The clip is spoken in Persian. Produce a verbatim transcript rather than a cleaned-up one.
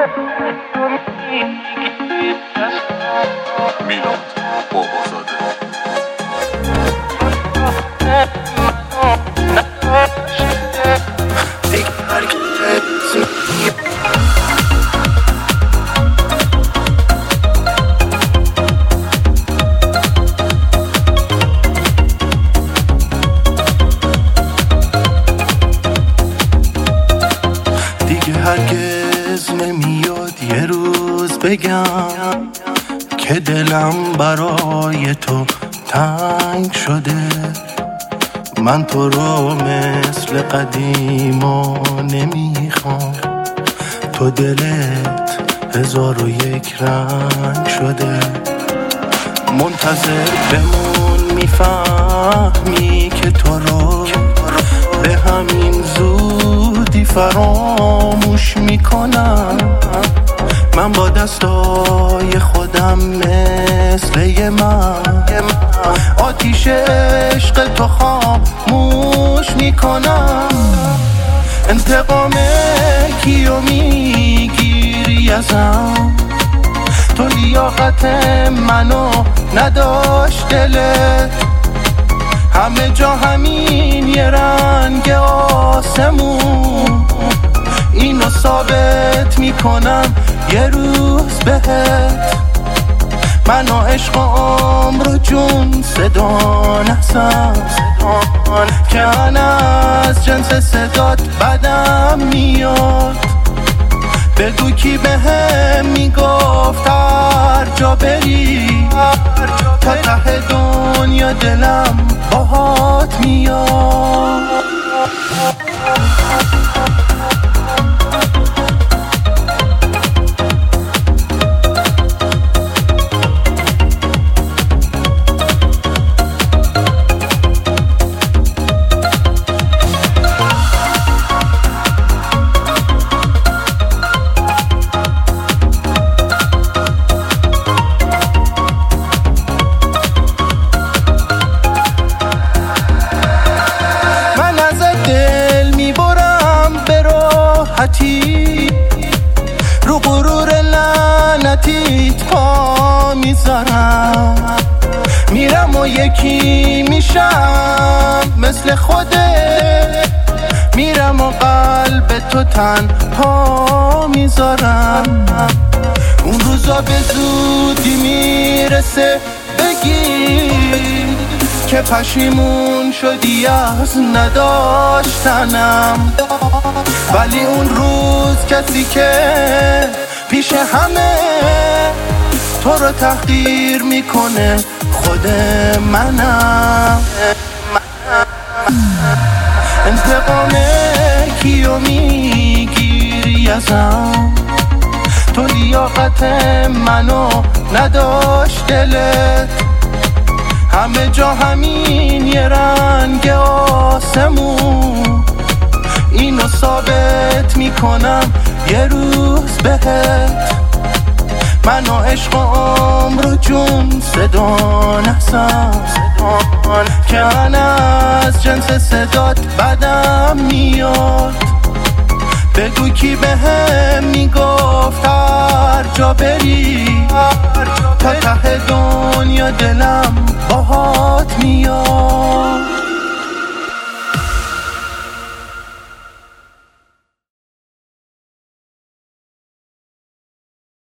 میلاد بابازاده. دیگه هرگز نمیاد یه روز بگم که دلم برای تو تنگ شده. من تو رو مثل قدیما نمیخوام، تو دلت هزار و یک رنگ شده. منتظر بمون میفهمی که تو رو به همین زودی فراموش میکنم. من با دستای خودم مثل یه من آتیش عشق تو خاموش میکنم. انتقام کیو میگیری ازم؟ تو لیاقت منو نداشت دلت. همه جا همین یه رنگ آسمون، اینو ثابت میکنم یه روز بهت. من و عشق و عمر و جون صدا نحسم که من از جنس صدات بدم میاد. بگو کی به هم میگفت هر جا بری تا ته دنیا دلم باهات میاد. رو غرور لعنتیت پا میذارم، میرم و یکی میشم مثل خودت. میرم و قلب تو تنها میذارم. اون روزا به زودی میرسه بگی که پشیمون شدی از نداشتنم. ولی اون روز کسی که پیش همه تو رو تحقیر میکنه خود منم. انتقام کیو میگیری ازم؟ تو لیاقت منو نداشت دلت. همه جا همین یه رنگ آسمون، اینو ثابت میکنم یه روز بهت. من و عشق و عمر و جون صدا نحسم که من از جنس صدات بدم میاد. بگو کی به هم میگفت هر جا بری تا ته دنیا دلم باهات میاد.